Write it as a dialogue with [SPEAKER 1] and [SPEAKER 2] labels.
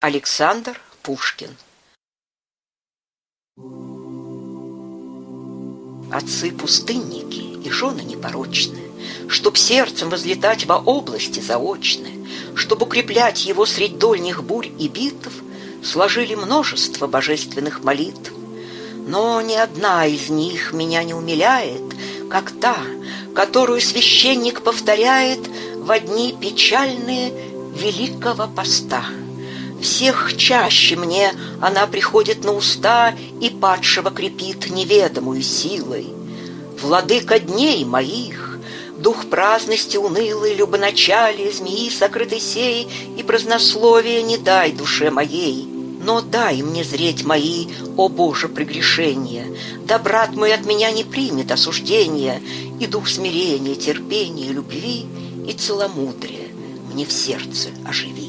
[SPEAKER 1] Александр Пушкин. Отцы-пустынники и жены непорочные, чтоб сердцем возлетать во области заочные, чтоб укреплять его средь дольних бурь и битв, сложили множество божественных молитв. Но ни одна из них меня не умиляет, как та, которую священник повторяет во дни печальные Великого Поста. Всех чаще мне она приходит на уста и падшего крепит неведомую силой. Владыка дней моих, дух праздности унылый, любоначалие, змеи сокрытой сей и празднословия не дай душе моей. Но дай мне зреть мои, о Боже, прегрешения, да брат мой от меня не примет осуждения, и дух смирения, терпения, любви и целомудрия мне в сердце оживи.